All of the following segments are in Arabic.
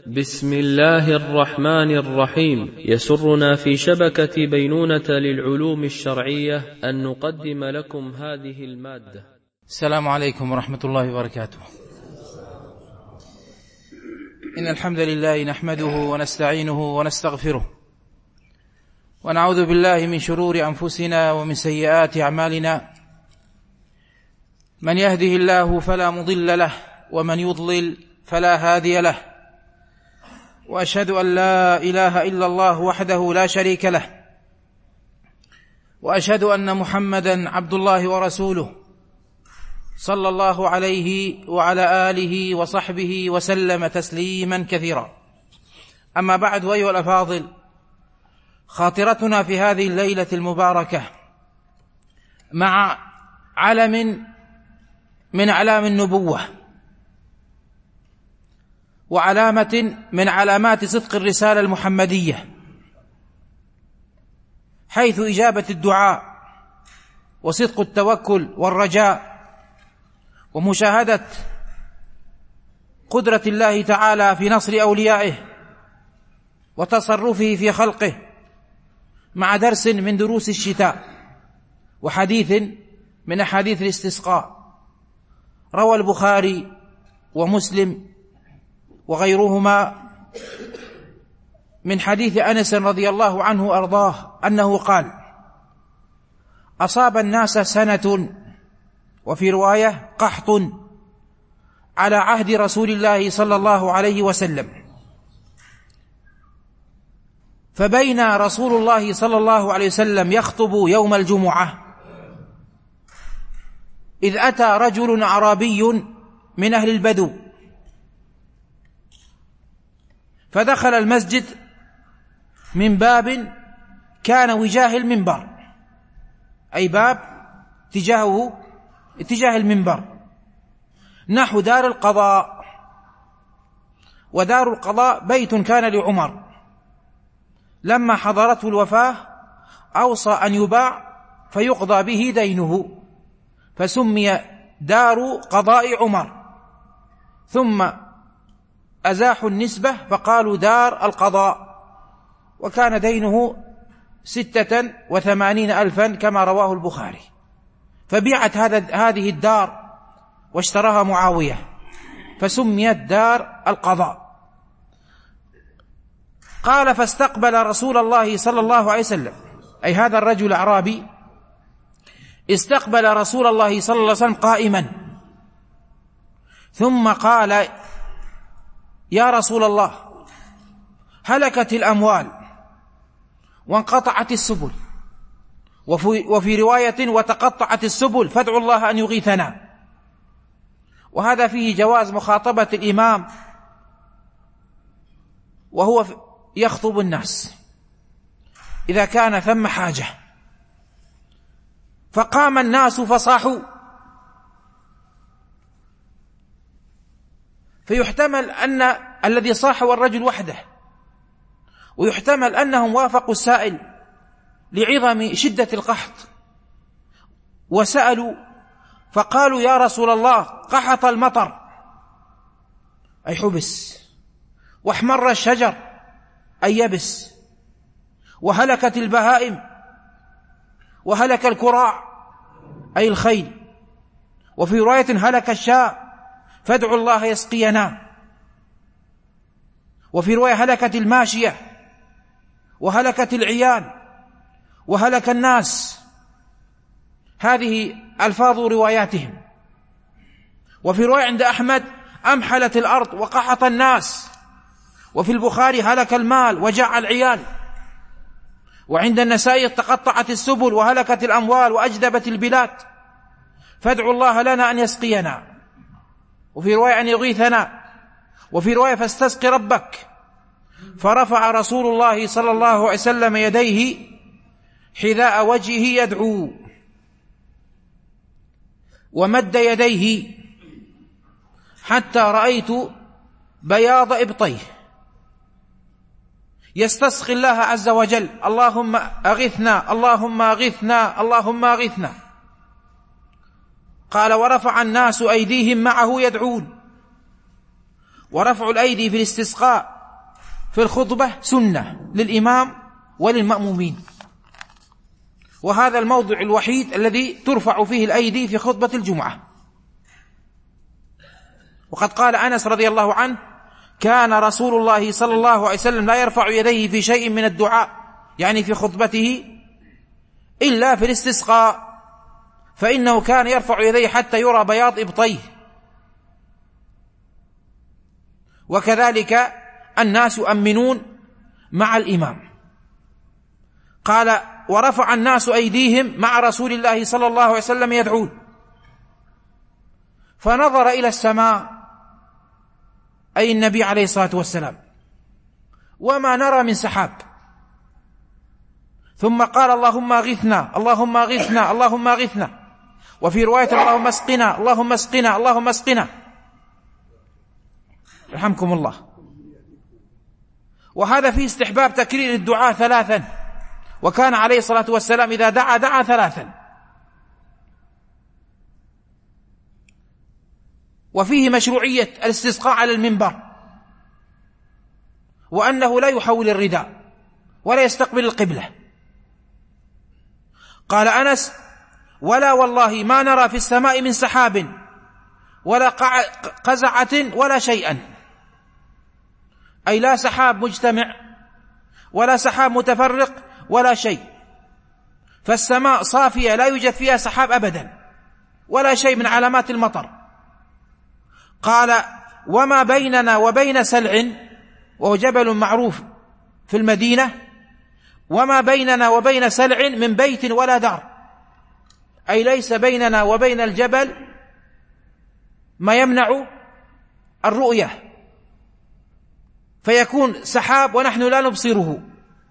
بسم الله الرحمن الرحيم. يسرنا في شبكة بينونة للعلوم الشرعية أن نقدم لكم هذه المادة. السلام عليكم ورحمة الله وبركاته. إن الحمد لله نحمده ونستعينه ونستغفره، ونعوذ بالله من شرور أنفسنا ومن سيئات أعمالنا. من يهده الله فلا مضل له، ومن يضلل فلا هادي له، وأشهد أن لا إله إلا الله وحده لا شريك له، وأشهد أن محمدا عبد الله ورسوله صلى الله عليه وعلى آله وصحبه وسلم تسليما كثيرا. أما بعد، أيها الأفاضل، خاطرتنا في هذه الليلة المباركة مع علم من أعلام النبوة، وعلامة من علامات صدق الرسالة المحمدية، حيث إجابة الدعاء وصدق التوكل والرجاء ومشاهدة قدرة الله تعالى في نصر أوليائه وتصرفه في خلقه، مع درس من دروس الشتاء وحديث من أحاديث الاستسقاء. روى البخاري ومسلم وغيرهما من حديث أنس رضي الله عنه أرضاه أنه قال: أصاب الناس سنة، وفي رواية قحط، على عهد رسول الله صلى الله عليه وسلم، فبين رسول الله صلى الله عليه وسلم يخطب يوم الجمعة إذ أتى رجل أعرابي من أهل البدو، فدخل المسجد من باب كان وجاه المنبر، أي باب اتجاه المنبر، نحو دار القضاء. ودار القضاء بيت كان لعمر، لما حضرته الوفاة أوصى أن يباع فيقضى به دينه، فسمي دار قضاء عمر، ثم أزاحوا النسبة فقالوا دار القضاء، وكان دينه 86,000 كما رواه البخاري. فبيعت هذه الدار واشتراها معاوية، فسميت دار القضاء. قال: فاستقبل رسول الله صلى الله عليه وسلم، أي هذا الرجل الأعرابي استقبل رسول الله صلى الله عليه وسلم قائما، ثم قال: يا رسول الله، هلكت الأموال وانقطعت السبل، وفي رواية وتقطعت السبل، فادعوا الله أن يغيثنا. وهذا فيه جواز مخاطبة الإمام وهو يخطب الناس إذا كان ثم حاجة. فقام الناس فصاحوا، فيحتمل أن الذي صاح هو الرجل وحده، ويحتمل أنهم وافقوا السائل لعظم شدة القحط وسألوا، فقالوا: يا رسول الله، قحط المطر، أي حبس، واحمر الشجر، أي يبس، وهلكت البهائم، وهلك الكراع، أي الخيل، وفي رواية هلك الشاء، فادعوا الله يسقينا، وفي رواية هلكت الماشية، وهلكت العيال، وهلك الناس. هذه ألفاظ رواياتهم. وفي رواية عند أحمد أمحلت الأرض وقحط الناس، وفي البخاري هلك المال وجاع العيال، وعند النسائي تقطعت السبل وهلكت الأموال وأجدبت البلاد، فادعوا الله لنا أن يسقينا، وفي رواية أن يغيثنا، وفي رواية فاستسق ربك. فرفع رسول الله صلى الله عليه وسلم يديه حذاء وجهه يدعو، ومد يديه حتى رأيت بياض إبطيه، يستسقي الله عز وجل: اللهم أغثنا، اللهم أغثنا، اللهم أغثنا. قال: ورفع الناس أيديهم معه يدعون، ورفع الأيدي في الاستسقاء في الخطبة سنة للإمام وللمأمومين، وهذا الموضع الوحيد الذي ترفع فيه الأيدي في خطبة الجمعة. وقد قال أنس رضي الله عنه: كان رسول الله صلى الله عليه وسلم لا يرفع يديه في شيء من الدعاء، يعني في خطبته، إلا في الاستسقاء، فإنه كان يرفع يديه حتى يرى بياض إبطيه. وكذلك الناس يؤمنون مع الإمام. قال: ورفع الناس أيديهم مع رسول الله صلى الله عليه وسلم يدعون، فنظر إلى السماء، أي النبي عليه الصلاة والسلام، وما نرى من سحاب، ثم قال: اللهم اغثنا اللهم اغثنا اللهم اغثنا، وفي رواية: اللهم اسقنا اللهم اسقنا اللهم اسقنا، رحمكم الله. وهذا فيه استحباب تكرير الدعاء 3، وكان عليه الصلاة والسلام إذا دعا 3. وفيه مشروعية الاستسقاء على المنبر، وأنه لا يحول الرداء ولا يستقبل القبلة. قال أنس: ولا والله ما نرى في السماء من سحاب ولا قزعة ولا شيئا، أي لا سحاب مجتمع ولا سحاب متفرق ولا شيء، فالسماء صافية لا يوجد فيها سحاب أبدا ولا شيء من علامات المطر. قال: وما بيننا وبين سلع، وهو جبل معروف في المدينة، وما بيننا وبين سلع من بيت ولا دار، أي ليس بيننا وبين الجبل ما يمنع الرؤية، فيكون سحاب ونحن لا نبصره.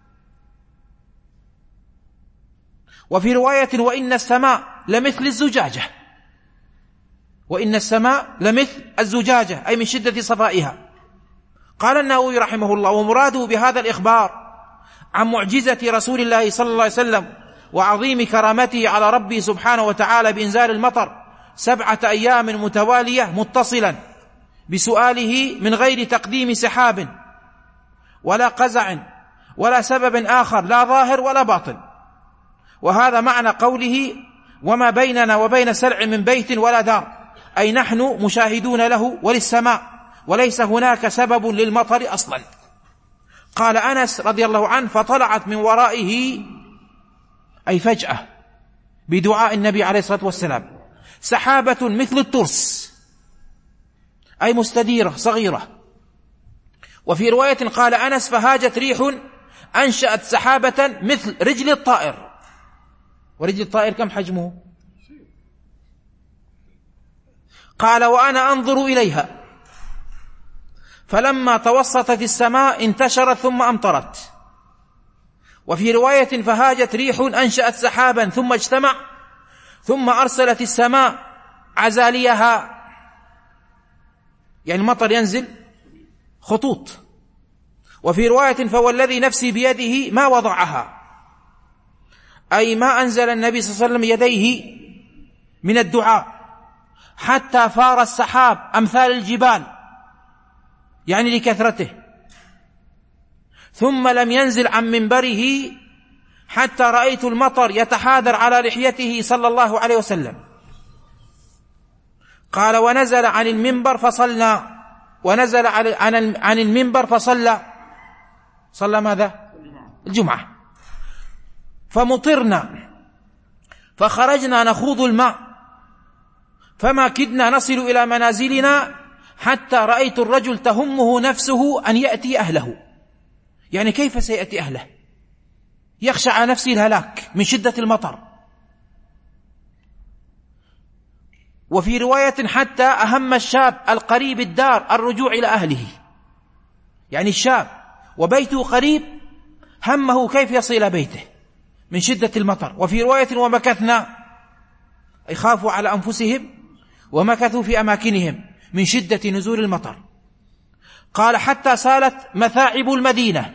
وفي رواية: وإن السماء لمثل الزجاجة، وإن السماء لمثل الزجاجة، أي من شدة صفائها. قال النووي رحمه الله: ومراده بهذا الإخبار عن معجزة رسول الله صلى الله عليه وسلم وعظيم كرامته على ربه سبحانه وتعالى بإنزال المطر 7 أيام متوالية متصلا بسؤاله من غير تقديم سحاب ولا قزع ولا سبب آخر لا ظاهر ولا باطن. وهذا معنى قوله: وما بيننا وبين سلع من بيت ولا دار، أي نحن مشاهدون له وللسماء، وليس هناك سبب للمطر أصلا. قال أنس رضي الله عنه: فطلعت من ورائه، أي فجأة بدعاء النبي عليه الصلاة والسلام، سحابة مثل الترس، أي مستديرة صغيرة. وفي رواية قال أنس: فهاجت ريح أنشأت سحابة مثل رجل الطائر. ورجل الطائر كم حجمه؟ قال: وأنا أنظر إليها، فلما توسطت السماء انتشرت ثم أمطرت. وفي رواية: فهاجت ريح أنشأت سحابا ثم اجتمع ثم أرسلت السماء عزاليها، يعني المطر ينزل خطوط. وفي رواية: فوالذي نفسي بيده ما وضعها، أي ما أنزل النبي صلى الله عليه وسلم يديه من الدعاء حتى فار السحاب أمثال الجبال، يعني لكثرته، ثم لم ينزل عن منبره حتى رأيت المطر يتحاذر على لحيته صلى الله عليه وسلم. قال: ونزل عن المنبر فصلى، ونزل عن المنبر فصلى ماذا؟ الجمعة. فمطرنا فخرجنا نخوض الماء، فما كدنا نصل إلى منازلنا حتى رأيت الرجل تهمه نفسه أن يأتي أهله، يعني كيف سيأتي أهله؟ يخشى على نفسه الهلاك من شدة المطر. وفي رواية: حتى أهم الشاب القريب الدار الرجوع إلى أهله، يعني الشاب وبيته قريب همه كيف يصل إلى بيته من شدة المطر. وفي رواية: ومكثنا، أي خافوا على أنفسهم ومكثوا في أماكنهم من شدة نزول المطر. قال: حتى سالت مثاعب المدينة،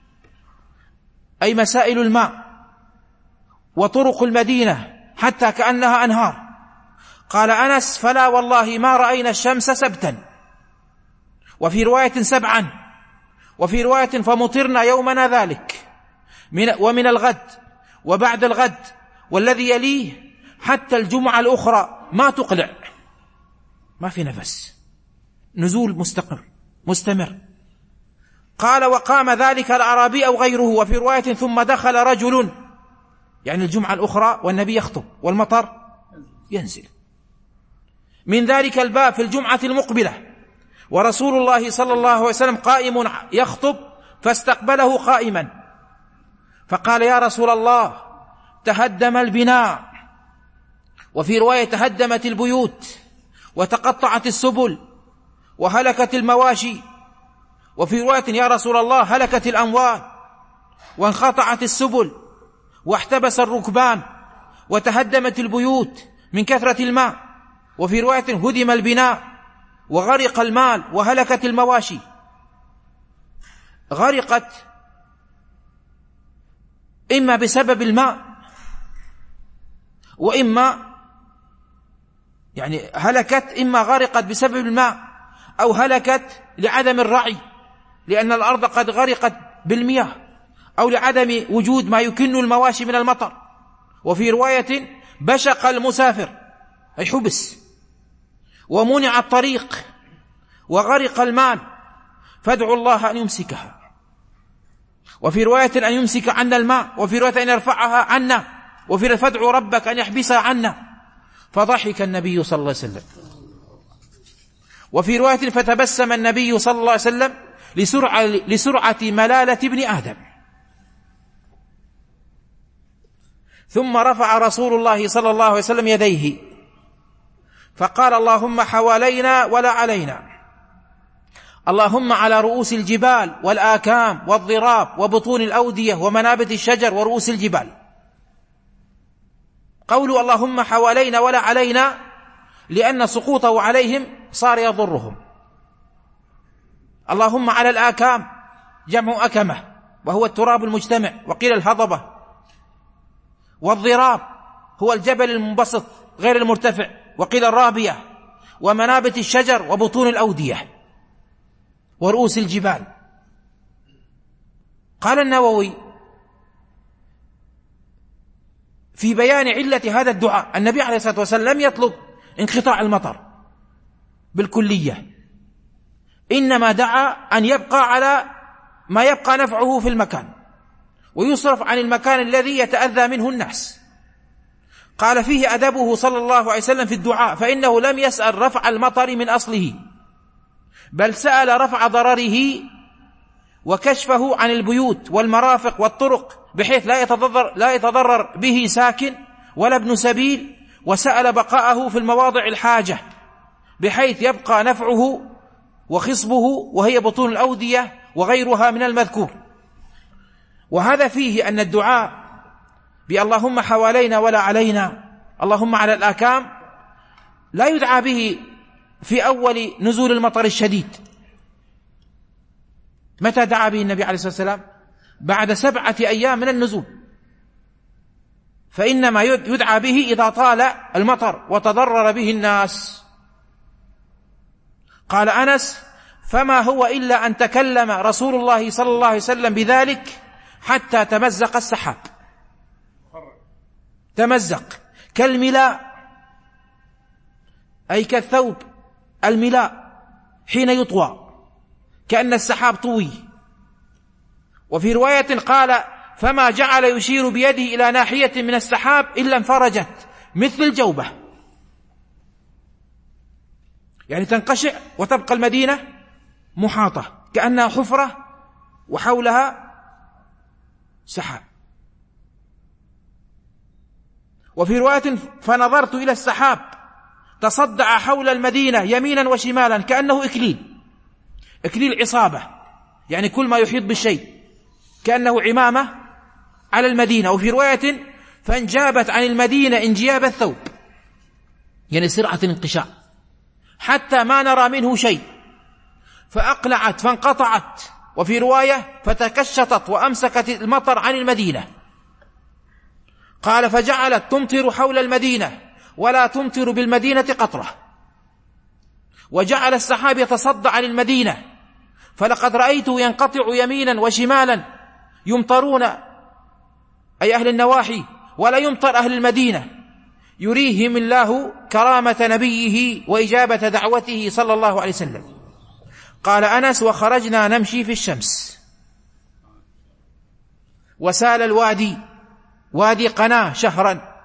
أي مسائل الماء وطرق المدينة حتى كأنها أنهار. قال أنس: فلا والله ما رأينا الشمس سبتا وفي رواية 7، وفي رواية فمطرنا يومنا ذلك ومن الغد وبعد الغد والذي يليه حتى الجمعة الأخرى ما تقلع، ما في نفس، نزول مستمر. قال وقام ذلك الأعرابي أو غيره. وفي رواية ثم دخل رجل، يعني الجمعة الأخرى والنبي يخطب والمطر ينزل، من ذلك الباب في الجمعة المقبلة، ورسول الله صلى الله عليه وسلم قائم يخطب، فاستقبله قائما فقال يا رسول الله تهدم البناء، وفي رواية تهدمت البيوت وتقطعت السبل وهلكت المواشي، وفي رواية يا رسول الله هلكت الأموال وانقطعت السبل واحتبس الركبان وتهدمت البيوت من كثرة الماء، وفي رواية هدم البناء وغرق المال وهلكت المواشي. غرقت إما بسبب الماء، وإما يعني هلكت إما غرقت بسبب الماء، أو هلكت لعدم الرعي لأن الأرض قد غرقت بالمياه، أو لعدم وجود ما يكن المواشي من المطر. وفي رواية بشق المسافر أي حبس ومنع الطريق وغرق المال، فادعوا الله أن يمسكها. وفي رواية أن يمسك عنا الماء، وفي رواية أن يرفعها عنا، وفي رواية فادعوا ربك أن يحبسها عنا، فضحك النبي صلى الله عليه وسلم. وفي رواية فتبسم النبي صلى الله عليه وسلم لسرعة ملالة ابن آدم. ثم رفع رسول الله صلى الله عليه وسلم يديه فقال اللهم حوالينا ولا علينا، اللهم على رؤوس الجبال والآكام والضراب وبطون الأودية ومنابت الشجر ورؤوس الجبال. قولوا اللهم حوالينا ولا علينا لأن سقوطه عليهم صار يضرهم. اللهم على الآكام جمع أكمة وهو التراب المجتمع، وقيل الهضبة، والضراب هو الجبل المنبسط غير المرتفع، وقيل الرابية، ومنابت الشجر وبطون الأودية ورؤوس الجبال. قال النووي في بيان علة هذا الدعاء النبي عليه الصلاة والسلام لم يطلب انقطاع المطر بالكلية، إنما دعا أن يبقى على ما يبقى نفعه في المكان ويصرف عن المكان الذي يتأذى منه الناس. قال فيه أدبه صلى الله عليه وسلم في الدعاء، فإنه لم يسأل رفع المطر من أصله، بل سأل رفع ضرره وكشفه عن البيوت والمرافق والطرق بحيث لا يتضرر به ساكن ولا ابن سبيل، وسأل بقاءه في المواضع الحاجة بحيث يبقى نفعه وخصبه وهي بطون الأودية وغيرها من المذكور. وهذا فيه أن الدعاء اللهم حوالينا ولا علينا، اللهم على الآكام، لا يدعى به في أول نزول المطر الشديد. متى دعا به النبي عليه الصلاة والسلام؟ بعد 7 أيام من النزول، فإنما يدعى به إذا طال المطر وتضرر به الناس. قال أنس فما هو إلا أن تكلم رسول الله صلى الله عليه وسلم بذلك حتى تمزق السحاب. تمزق كالملاء أي كالثوب الملاء حين يطوى، كأن السحاب طوي. وفي رواية قال فما جعل يشير بيده إلى ناحية من السحاب إلا انفرجت مثل الجوبة، يعني تنقشع وتبقى المدينة محاطة كأنها حفرة وحولها سحاب. وفي رواية فنظرت إلى السحاب تصدع حول المدينة يمينا وشمالا كأنه إكليل عصابة، يعني كل ما يحيط بالشيء كأنه عمامة على المدينة. وفي رواية فانجابت عن المدينة انجياب الثوب، يعني سرعة الانقشاع حتى ما نرى منه شيء، فأقلعت فانقطعت. وفي رواية فتكشطت وأمسكت المطر عن المدينة. قال فجعلت تمطر حول المدينة ولا تمطر بالمدينة قطرة. وجعل السحاب يتصدع للمدينة، فلقد رأيته ينقطع يمينا وشمالا، يمطرون أي أهل النواحي ولا يمطر أهل المدينة، يريهم الله كرامة نبيه وإجابة دعوته صلى الله عليه وسلم. قال أنس: وخرجنا نمشي في الشمس، وسال الوادي، وادي قناة، شهرا.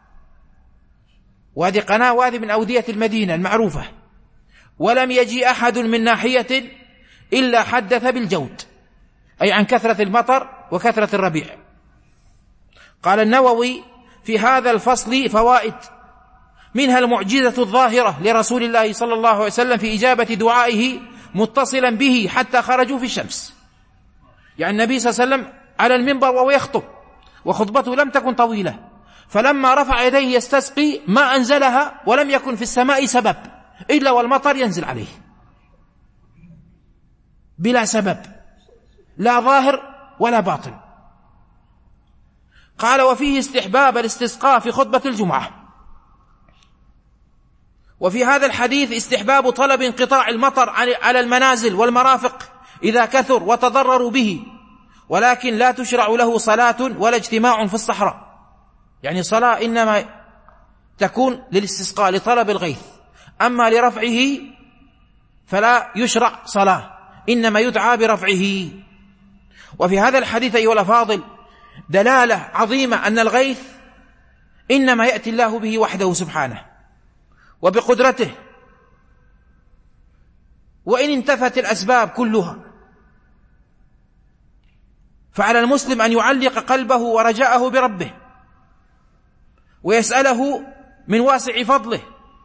وادي قناة وادي من أودية المدينة المعروفة، ولم يجي أحد من ناحية إلا حدث بالجود، أي عن كثرة المطر وكثرة الربيع. قال النووي: في هذا الفصل فوائد، منها المعجزة الظاهرة لرسول الله صلى الله عليه وسلم في إجابة دعائه متصلا به حتى خرجوا في الشمس. يعني النبي صلى الله عليه وسلم على المنبر وهو يخطب، وخطبته لم تكن طويلة، فلما رفع يديه يستسقي ما أنزلها، ولم يكن في السماء سبب إلا والمطر ينزل عليه بلا سبب، لا ظاهر ولا باطن. قال: وفيه استحباب الاستسقاء في خطبة الجمعة. وفي هذا الحديث استحباب طلب انقطاع المطر على المنازل والمرافق إذا كثر وتضرروا به، ولكن لا تشرع له صلاة ولا اجتماع في الصحراء. يعني صلاة إنما تكون للاستسقاء لطلب الغيث، أما لرفعه فلا يشرع صلاة، إنما يدعى برفعه. وفي هذا الحديث أيها الأفاضل دلالة عظيمة أن الغيث إنما يأتي الله به وحده سبحانه وبقدرته، وإن انتفت الأسباب كلها، فعلى المسلم أن يعلق قلبه ورجاءه بربه، ويسأله من واسع فضله،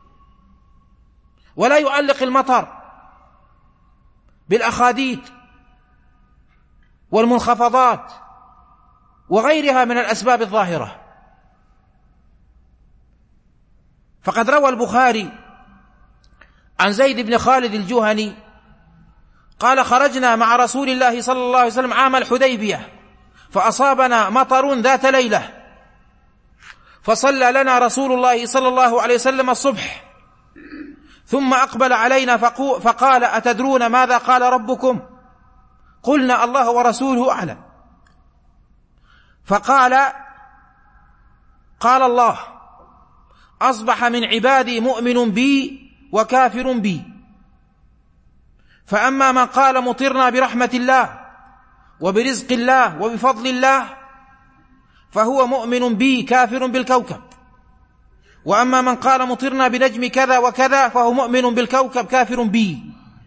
ولا يعلق المطر بالأخاديد والمنخفضات وغيرها من الأسباب الظاهرة. فقد روى البخاري عن زيد بن خالد الجهني قال: خرجنا مع رسول الله صلى الله عليه وسلم عام الحديبية، فأصابنا مطر ذات ليلة، فصلى لنا رسول الله صلى الله عليه وسلم الصبح، ثم أقبل علينا فقال: أتدرون ماذا قال ربكم؟ قلنا: الله ورسوله أعلم. فقال: قال الله: أصبح من عبادي مؤمن بي وكافر بي، فأما من قال مطرنا برحمة الله وبرزق الله وبفضل الله فهو مؤمن بي كافر بالكوكب، وأما من قال مطرنا بنجم كذا وكذا فهو مؤمن بالكوكب كافر بي.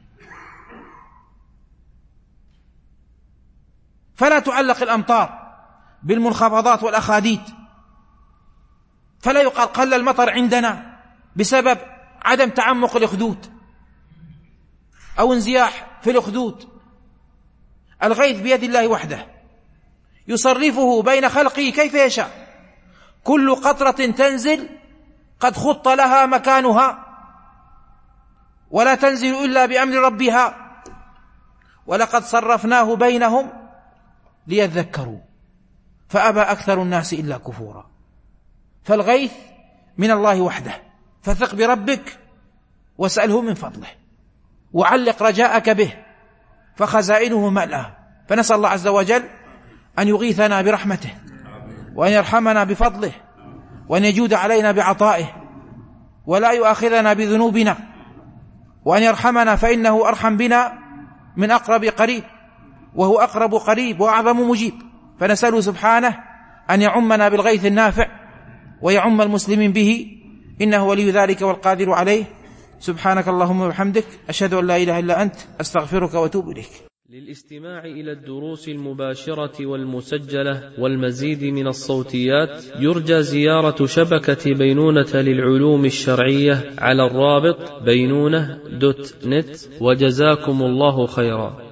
فلا تعلق الأمطار بالمنخفضات والأخاديد، فلا يقال قل المطر عندنا بسبب عدم تعمق الأخدود أو انزياح في الأخدود. الغيث بيد الله وحده، يصرفه بين خلقه كيف يشاء. كل قطرة تنزل قد خط لها مكانها، ولا تنزل إلا بأمر ربها، ولقد صرفناه بينهم ليذكروا فأبى أكثر الناس إلا كفورا. فالغيث من الله وحده، فثق بربك واسأله من فضله، وعلق رجاءك به، فخزائنه ملأى. فنسأل الله عز وجل أن يغيثنا برحمته، وأن يرحمنا بفضله، وأن يجود علينا بعطائه، ولا يؤاخذنا بذنوبنا، وأن يرحمنا فإنه أرحم بنا من أقرب قريب، وهو أقرب قريب وأعظم مجيب. فنسأله سبحانه أن يعمنا بالغيث النافع ويعم المسلمين به، إنه ولي ذلك والقادر عليه. سبحانك اللهم وبحمدك، أشهد أن لا إله إلا أنت، أستغفرك وأتوب إليك. للاستماع إلى الدروس المباشرة والمسجلة والمزيد من الصوتيات يرجى زيارة شبكة بينونة للعلوم الشرعية على الرابط بينونة.net. وجزاكم الله خيرا.